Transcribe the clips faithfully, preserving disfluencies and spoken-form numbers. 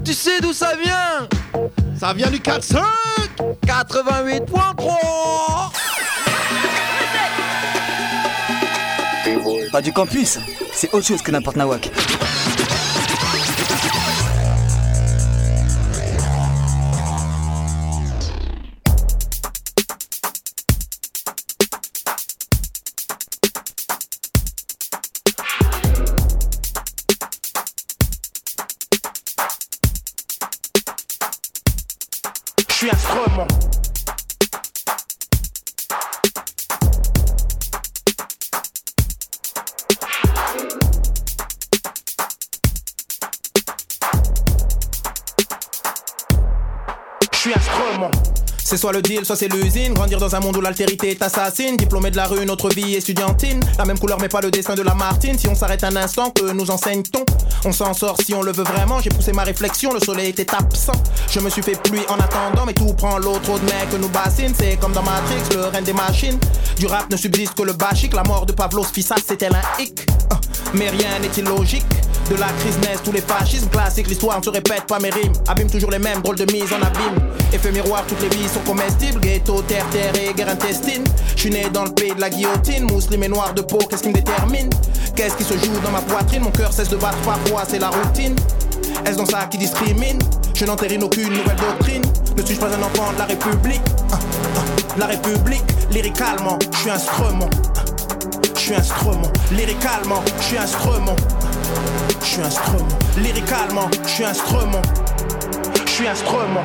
Tu sais d'où ça vient? Ça vient du quatre cinq quatre-vingt-huit point trois. Radio Campus, c'est autre chose que n'importe nawak. Je suis instrument. Je suis instrument. C'est soit le deal, soit c'est l'usine. Grandir dans un monde où l'altérité est assassine. Diplômé de la rue, notre vie estudiantine. La même couleur mais pas le dessin de la Martine. Si on s'arrête un instant, que nous enseigne-t-on? On s'en sort si on le veut vraiment. J'ai poussé ma réflexion, le soleil était absent. Je me suis fait pluie en attendant, mais tout prend l'eau. Trop de mecs que nous bassinent. C'est comme dans Matrix, le règne des machines. Du rap ne subsiste que le basique. La mort de Pavlos Fissas, c'était un hic. Uh, mais rien n'est illogique. De la crise naissent tous les fascismes classiques. L'histoire ne se répète pas, mes rimes abîment toujours les mêmes, drôle de mise en abîme. Effet miroir, toutes les vies sont comestibles. Ghetto, terre, terre et guerre intestine. J'suis né dans le pays de la guillotine. Musulman et noir de peau, qu'est-ce qui me détermine? Qu'est-ce qui se joue dans ma poitrine? Mon cœur cesse de battre parfois, c'est la routine. Est-ce dans ça qui discrimine? Je n'entérine aucune nouvelle doctrine. Ne suis-je pas un enfant de la République? ah, ah, La République, lyricalement, je suis instrument. Je suis instrument, lyricalement, je suis instrument. Je suis instrument, lyricalement, je suis instrument. Je suis instrument.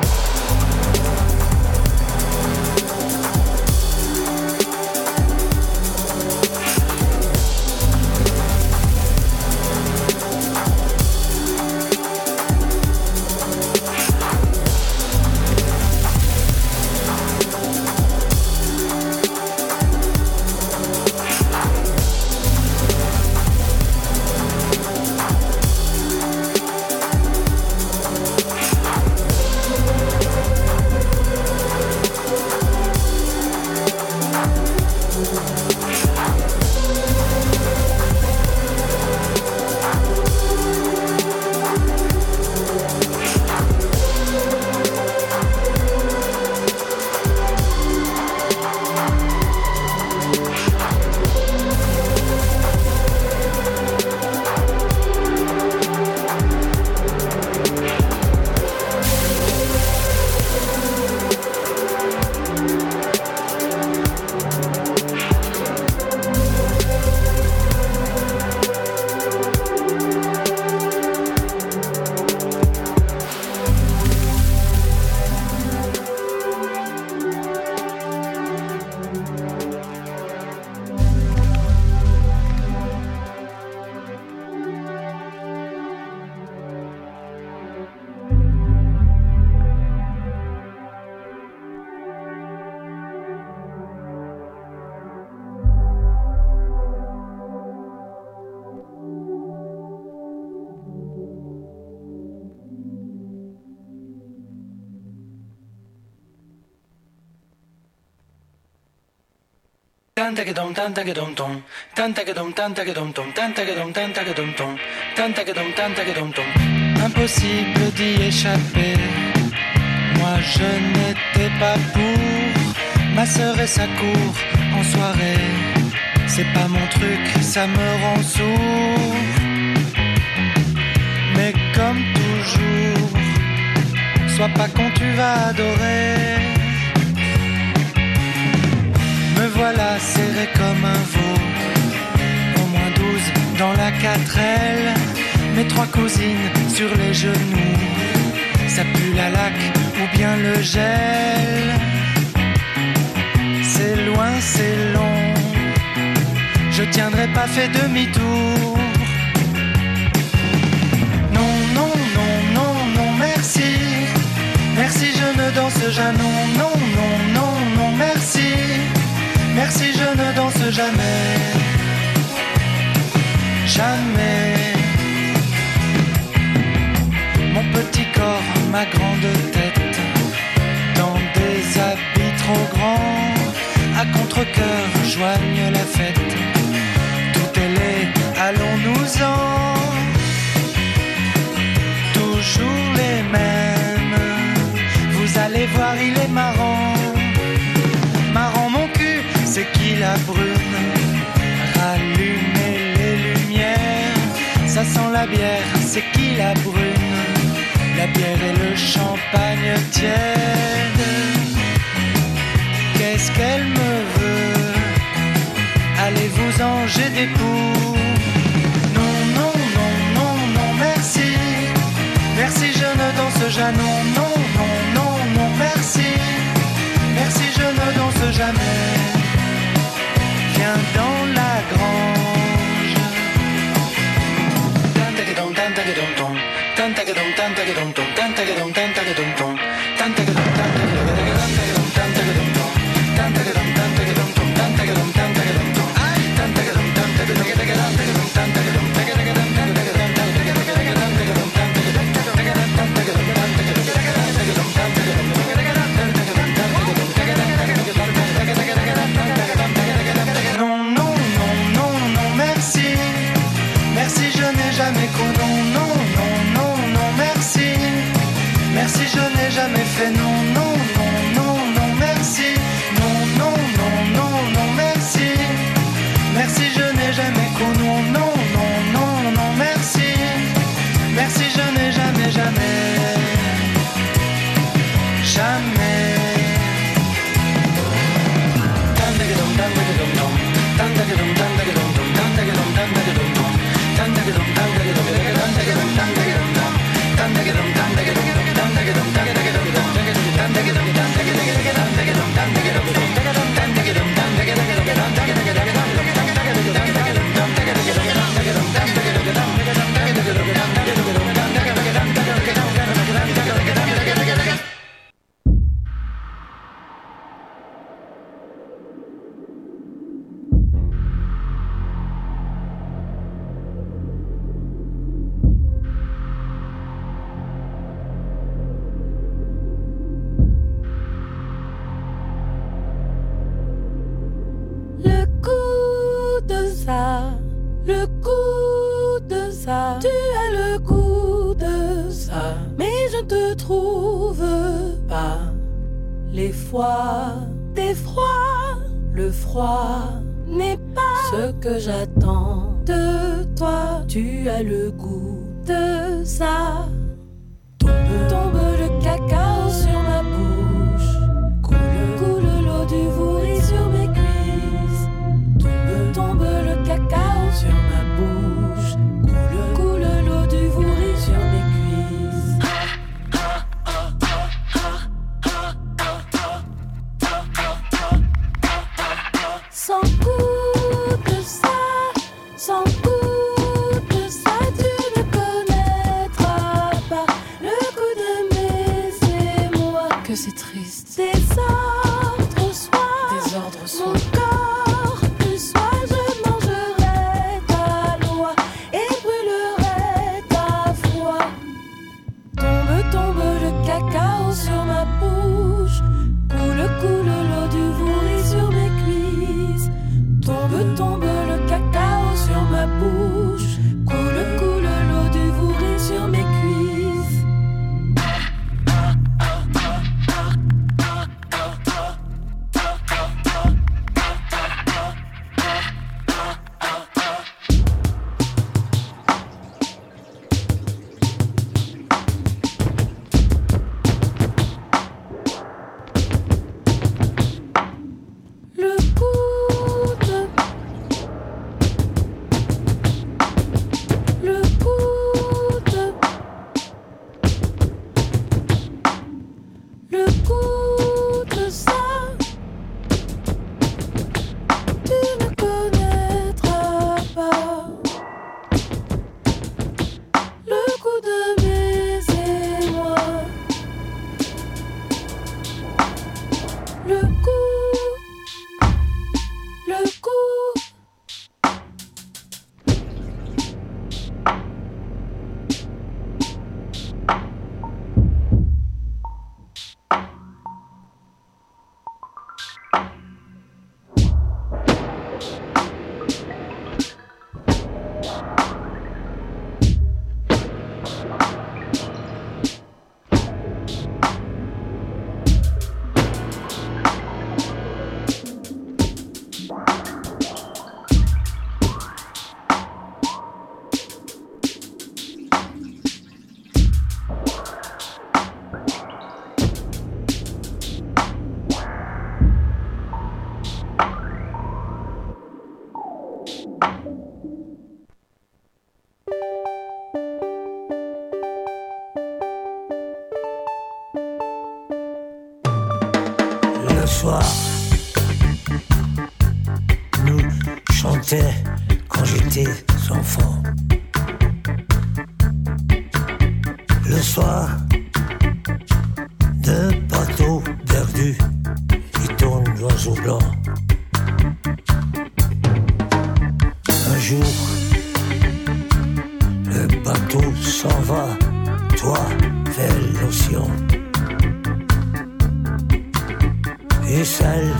Tanta que dom, tanta que dom tom, tanta que dom, tanta que dom tom, tanta que dom, tanta que dom tom, tanta que dom, tanta que dom tom. Impossible d'y échapper. Moi je n'étais pas pour ma sœur et sa cour en soirée. C'est pas mon truc, ça me rend sourd. Mais comme toujours, sois pas con, tu vas adorer. Me voilà serré comme un veau, au moins douze dans la quatre L. Mes trois cousines sur les genoux, ça pue la laque ou bien le gel. C'est loin, c'est long, je tiendrai pas fait demi-tour. Non, non, non, non, non, merci. Merci, je ne danse jamais. Non, non, non, non, non, merci. Merci, je ne danse jamais. Jamais. Mon petit corps, ma grande tête, dans des habits trop grands, à contre-cœur joignent la fête. Tout est laid, allons-nous-en. Toujours les les mêmes. Vous allez voir, il est marrant. Marrant mon cul, c'est qu'il a brune. Rallumez les lumières, ça sent la bière, c'est qu'il a brune. La bière et le champagne tiède. Qu'est-ce qu'elle me veut? Allez-vous-en, j'ai des poux. Non, non, non, non, non, merci. Merci, je ne danse jamais. Non, non, non, non, non, merci. Merci, je ne danse jamais. Viens dans la grange. Tantagadon, tantagadon, ton. Tantagadon, tantagadon, ton. Tantagadon, tantagadon, ton. Tantagadon, tantagadon, tantagadon, ton. Tantagadon, tantagadon, ton. Tantagadon, tantagadon, ton. Tantagadon, tantagadon, tantagadon, tantagadon, non, non, non, non, non, merci. Merci, je n'ai jamais cru. Non, non, non, non, non, merci. Merci, je n'ai jamais fait. Non, non, non, non, non, merci. Non, non, non, non, non, merci. Merci, je n'ai jamais cru. Non, non, non, non, non, merci. Merci, je n'ai jamais, jamais. Jamais. Le goût de ça, tu as le goût de ça, mais je ne te trouve pas. Les fois d'effroi, le froid n'est pas ce que j'attends de toi. Tu as le goût de ça. Tombe, tombe le cacao sur ma bouche, coule, coule l'eau du vouri sur mes cuisses. Tombe, tombe le cacao sur ma bouche, coule, coule l'eau du vouri sur mes cuisses. Sans goût de ça, sans goût de ça, tu ne connaîtras soir nous chantait quand j'étais enfant. Le soir, d'un bateau perdu, il tourne l'oiseau blanc. Un jour, le bateau s'en va, toi, vers l'océan. Et celle,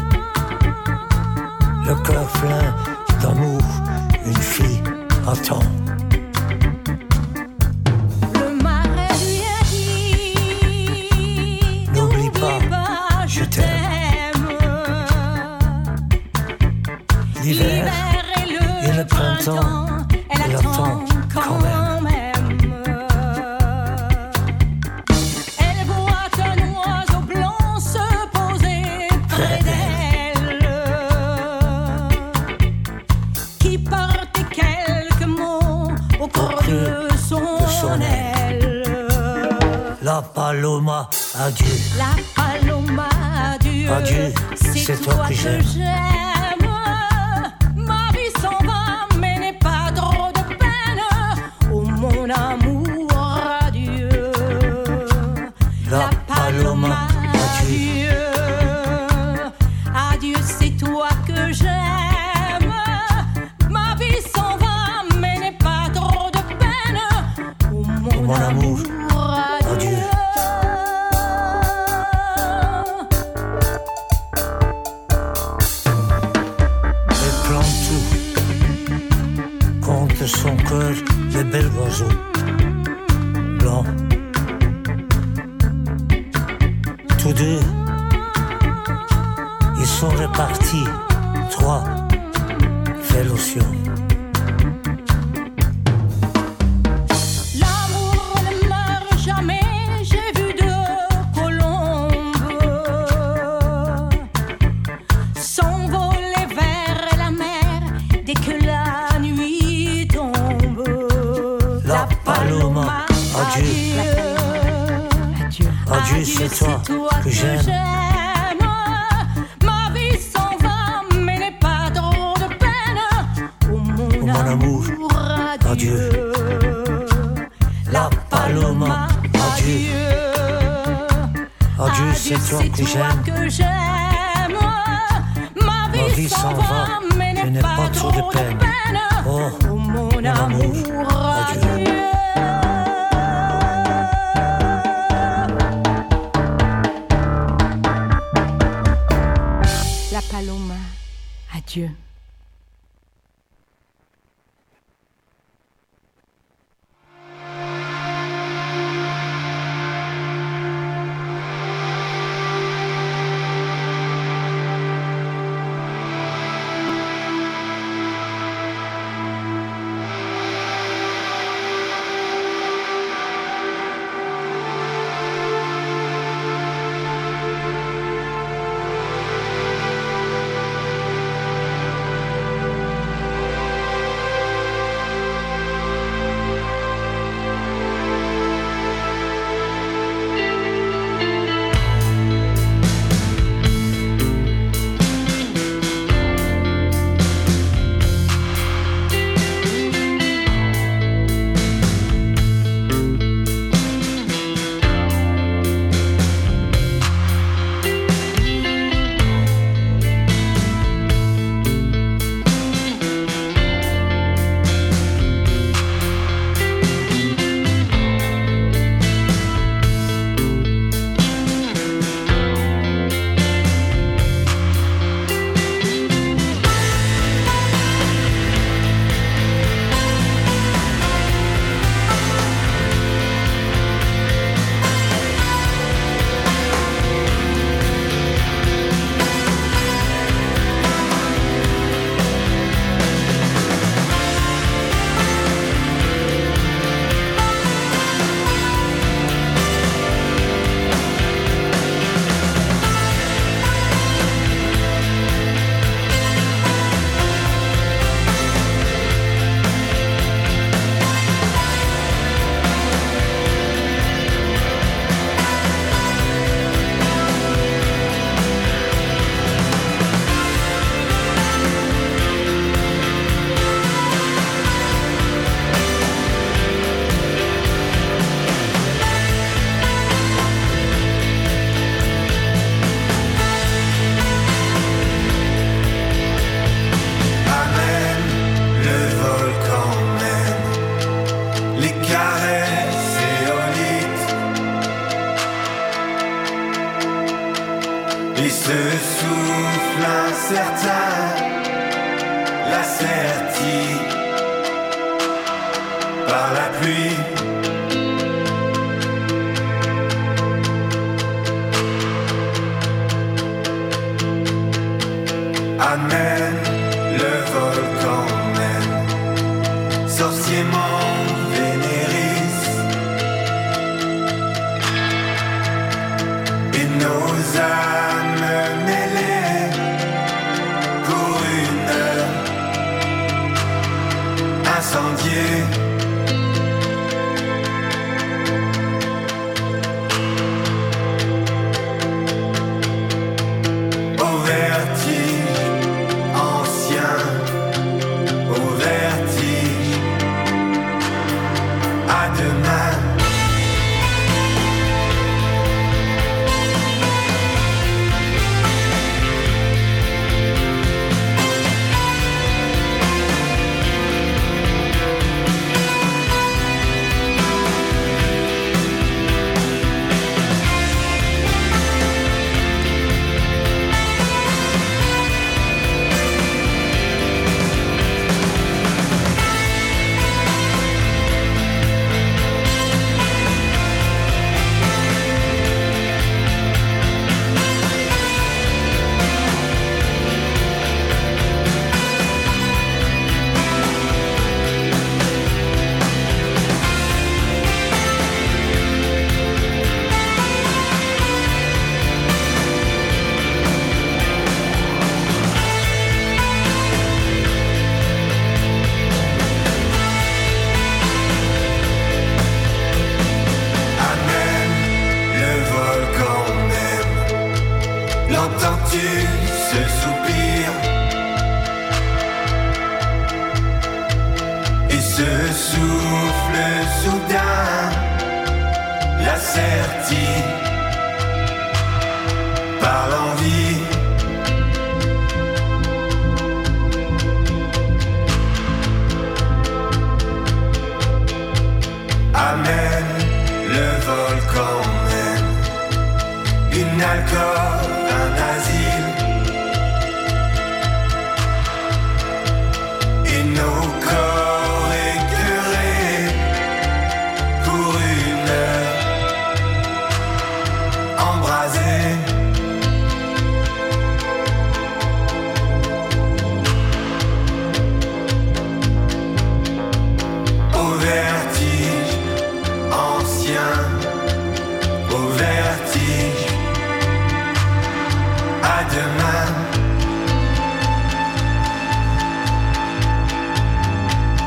le cœur plein d'amour, une fille attend. Le marais lui a dit, n'oublie pas, pas, je t'aime. L'hiver, L'hiver et le, et le printemps, printemps, elle, elle attend quand même. même. Elle voit un oiseau blanc se poser près d'elle, qui portait quelques mots au creux de son aile. La paloma, adieu. La paloma, adieu. Adieu, c'est toi, toi que j'aime. Ma vie s'en va, mais n'est pas trop de peine. Oh mon amour, adieu. La, La paloma, adieu. Adieu, c'est toi que j'aime. Ma vie s'en va, mais n'est pas trop de peine. Oh mon, oh, mon amour, amour, adieu. adieu. De son cœur, le bel oiseau blanc. Tous deux, ils sont repartis, trois, vers l'océan. L'amour ne meurt jamais, j'ai vu deux colombes s'envoler vers la mer dès que la nuit tombe. La paloma, adieu. Adieu, adieu, adieu c'est toi, toi que, que j'aime. Ma vie s'en va, mais n'est pas trop de peine. Oh mon, oh, mon amour, adieu. adieu. La paloma, adieu. Adieu, c'est toi, toi que j'aime. Que j'aime. Ma vie, Ma vie s'en va, mais n'est pas, pas trop de peine. De peine. Oh, oh mon, mon amour, amour, adieu. adieu. La paloma, adieu. ce souffle incertain, l'asserti par la pluie. Amen, le volcan mène, sorcier mon Vénéris, et nos âmes mêlées pour une heure incendiée. Au vertige ancien, au vertige, à demain. L'entends-tu ce soupir et ce souffle soudain, l'asserti par l'envie. Amen, le volcan mène une alcôve, un asile, et nos corps écœurés pour une heure embrasés. Au vertige ancien, au vertige, à demain.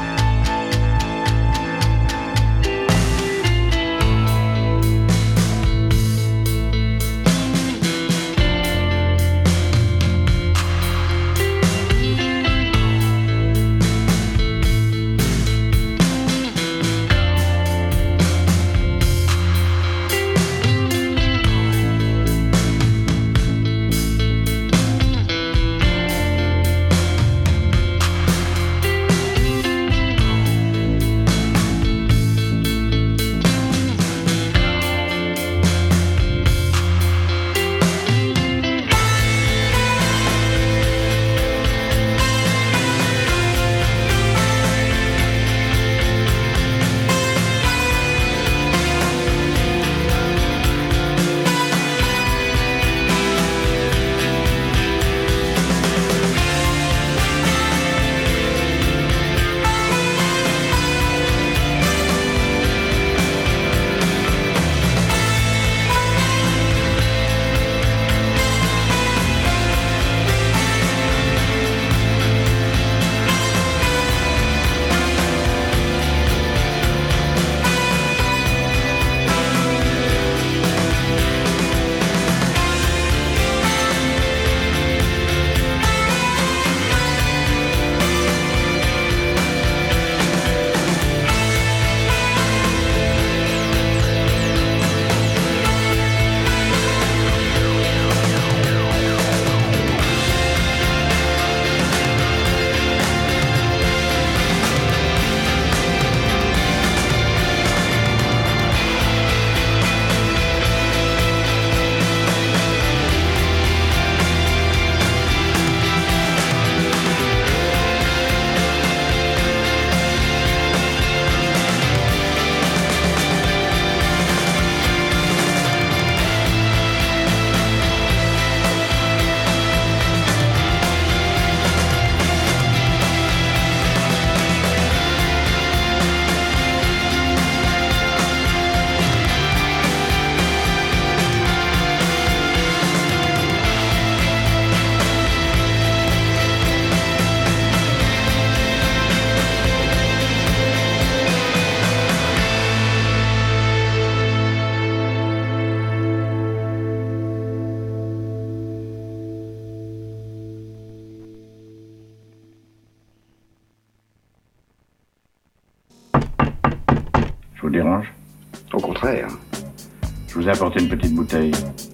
dérange? Au contraire. Je vous ai apporté une petite bouteille.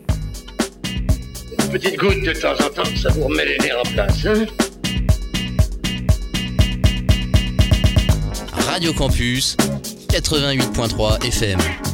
Une petite goutte de temps en temps, ça vous remet les nerfs en place, hein? Radio Campus, quatre-vingt-huit point trois F M.